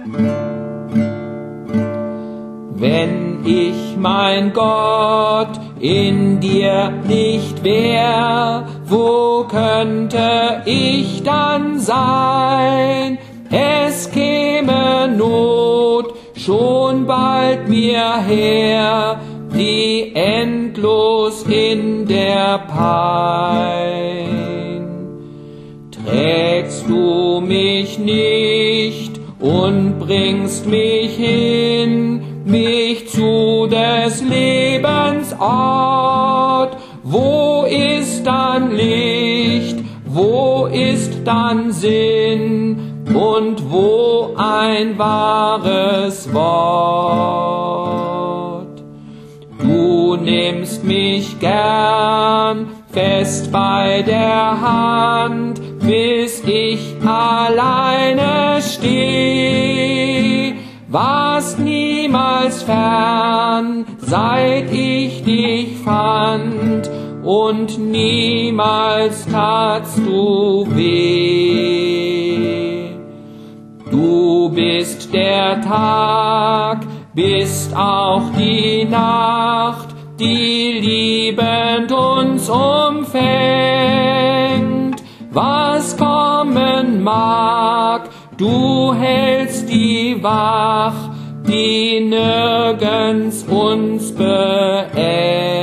Wenn ich, mein Gott, in dir nicht wär, wo könnte ich dann sein? Es käme Not schon bald mir her, die endlos in der Pein. Trägst du mich nicht und bringst mich hin, mich zu des Lebens Ort. Wo ist dann Licht, wo ist dann Sinn und wo ein wahres Wort? Du nimmst mich gern fest bei der Hand, bis ich alleine steh. Warst niemals fern, seit ich dich fand, und niemals tatst du weh. Du bist der Tag, bist auch die Nacht, die liebend uns umfängt. Was kommen mag, du hältst die Wach, die nirgends uns beengt.